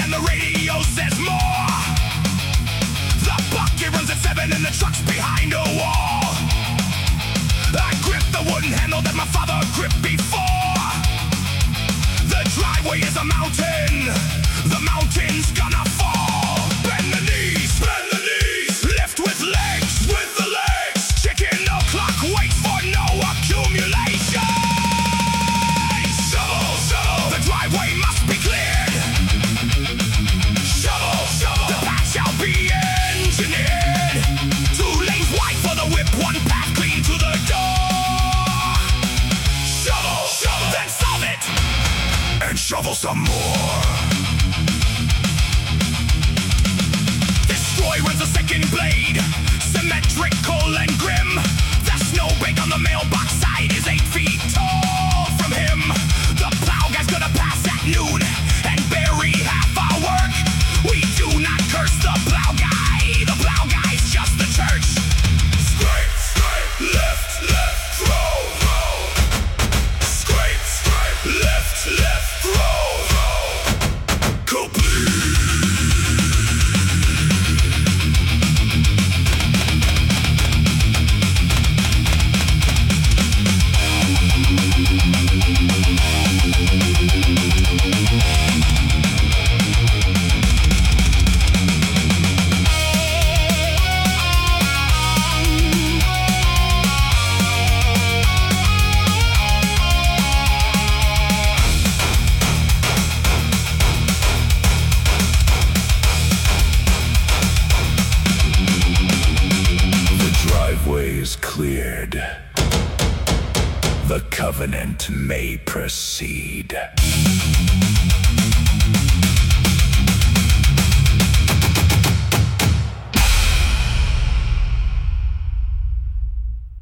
and the radio says more. The bucket runs at 7 and the truck's behind a wall. I grip the wooden handle that my father gripped before. The driveway is a mountain. The mountain's gonna fall. Bend the knees, lift with legs, chicken no clock, wait for no accumulation. Shovel, the driveway must be cleared. Shovel, the path shall be engineered. 2 lanes wide for the whip, 1 path clean to the door. Shovel, then solve it, and shovel some more. Destroy runs a second blade, symmetrical and grim. The snowbank on the mailbox side is 8 feet tall from him. The plow guy's gonna pass at noon and bury half our work. We do not curse the plow guy. The plow guy's just the church. Scrape, left, throw. Scrape, left, throw. Complete. Is cleared. The covenant may proceed.